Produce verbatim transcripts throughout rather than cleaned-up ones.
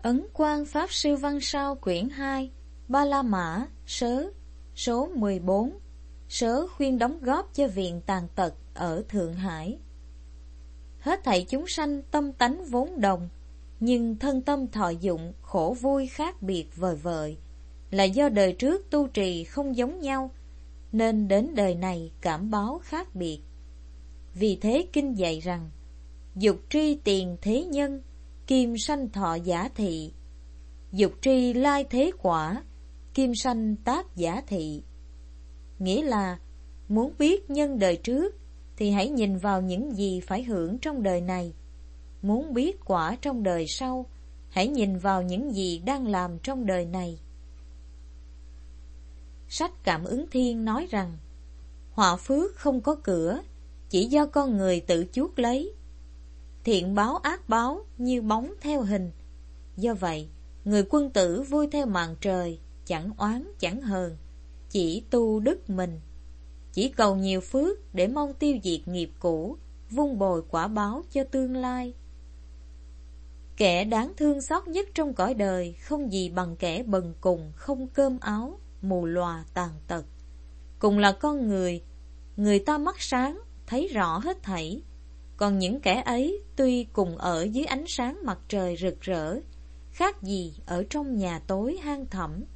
Ấn Quang Pháp Sư Văn Sao quyển hai, Ba La Mã, sớ, số mười bốn, sớ khuyên đóng góp cho viện tàn tật ở Thượng Hải. Hết thảy chúng sanh tâm tánh vốn đồng, nhưng thân tâm thọ dụng khổ vui khác biệt vời vợi, là do đời trước tu trì không giống nhau, nên đến đời này cảm báo khác biệt. Vì thế kinh dạy rằng, dục tri tiền thế nhân, kim sanh thọ giả thị. Dục tri lai thế quả, kim sanh tác giả thị. Nghĩa là, muốn biết nhân đời trước, thì hãy nhìn vào những gì phải hưởng trong đời này. Muốn biết quả trong đời sau, hãy nhìn vào những gì đang làm trong đời này. Sách Cảm Ứng Thiên nói rằng, họa phước không có cửa, chỉ do con người tự chuốc lấy. Thiện báo ác báo như bóng theo hình. Do vậy, người quân tử vui theo màn trời, chẳng oán chẳng hờn, chỉ tu đức mình, chỉ cầu nhiều phước để mong tiêu diệt nghiệp cũ, vun bồi quả báo cho tương lai. Kẻ đáng thương xót nhất trong cõi đời không gì bằng kẻ bần cùng, không cơm áo, mù lòa tàn tật. Cùng là con người, người ta mắt sáng, thấy rõ hết thảy. Còn những kẻ ấy tuy cùng ở dưới ánh sáng mặt trời rực rỡ, khác gì ở trong nhà tối hang thẳm.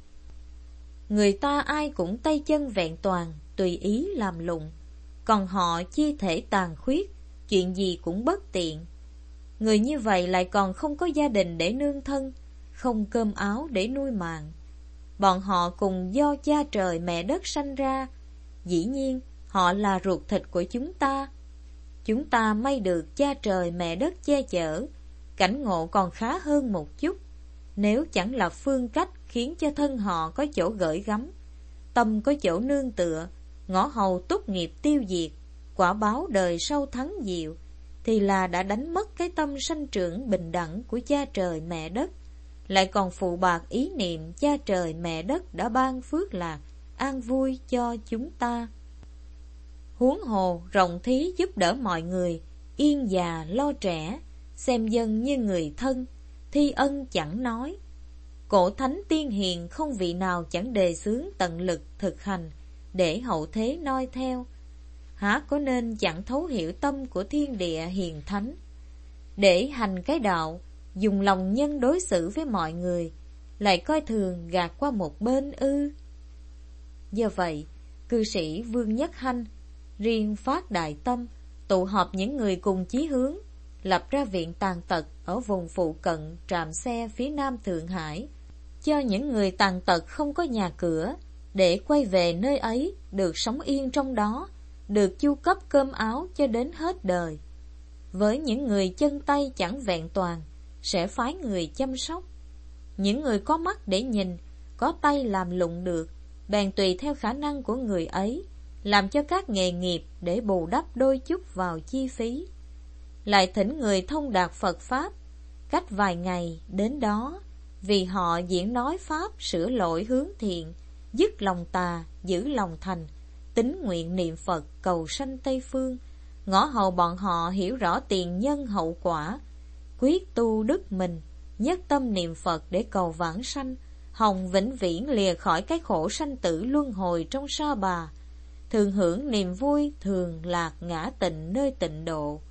Người ta ai cũng tay chân vẹn toàn, tùy ý làm lụng, còn họ chi thể tàn khuyết, chuyện gì cũng bất tiện. Người như vậy lại còn không có gia đình để nương thân, không cơm áo để nuôi mạng. Bọn họ cùng do cha trời mẹ đất sanh ra, dĩ nhiên họ là ruột thịt của chúng ta. Chúng ta may được cha trời mẹ đất che chở, cảnh ngộ còn khá hơn một chút. Nếu chẳng là phương cách khiến cho thân họ có chỗ gửi gắm, tâm có chỗ nương tựa, ngõ hầu túc nghiệp tiêu diệt, quả báo đời sau thắng diệu, thì là đã đánh mất cái tâm sanh trưởng bình đẳng của cha trời mẹ đất, lại còn phụ bạc ý niệm cha trời mẹ đất đã ban phước lạc, an vui cho chúng ta. Huống hồ rộng thí giúp đỡ mọi người, yên già lo trẻ, xem dân như người thân, thi ân chẳng nói. Cổ thánh tiên hiền không vị nào chẳng đề xướng tận lực thực hành, để hậu thế noi theo. Há có nên chẳng thấu hiểu tâm của thiên địa hiền thánh, để hành cái đạo, dùng lòng nhân đối xử với mọi người, lại coi thường gạt qua một bên ư? Do vậy, cư sĩ Vương Nhất Hanh riêng phát đại tâm, tụ họp những người cùng chí hướng, lập ra viện tàn tật ở vùng phụ cận trạm xe phía nam Thượng Hải, cho những người tàn tật không có nhà cửa, để quay về nơi ấy được sống yên trong đó, được chu cấp cơm áo cho đến hết đời. Với những người chân tay chẳng vẹn toàn, sẽ phái người chăm sóc. Những người có mắt để nhìn, có tay làm lụng được, bèn tùy theo khả năng của người ấy, làm cho các nghề nghiệp để bù đắp đôi chút vào chi phí. Lại thỉnh người thông đạt Phật Pháp, cách vài ngày đến đó, vì họ diễn nói Pháp sửa lỗi hướng thiện, dứt lòng tà, giữ lòng thành, tín nguyện niệm Phật cầu sanh Tây Phương, ngõ hầu bọn họ hiểu rõ tiền nhân hậu quả, quyết tu đức mình, nhất tâm niệm Phật để cầu vãng sanh, hồng vĩnh viễn lìa khỏi cái khổ sanh tử luân hồi trong sa bà, thường hưởng niềm vui, thường lạc ngã tịnh nơi tịnh độ.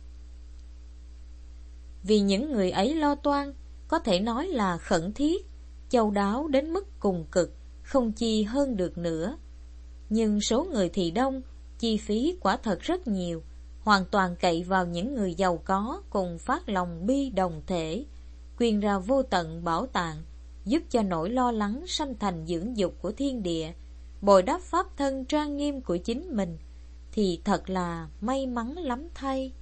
Vì những người ấy lo toan, có thể nói là khẩn thiết, châu đáo đến mức cùng cực, không chi hơn được nữa. Nhưng số người thì đông, chi phí quả thật rất nhiều, hoàn toàn cậy vào những người giàu có cùng phát lòng bi đồng thể, quyên ra vô tận bảo tàng, giúp cho nỗi lo lắng sanh thành dưỡng dục của thiên địa, bồi đắp pháp thân trang nghiêm của chính mình, thì thật là may mắn lắm thay.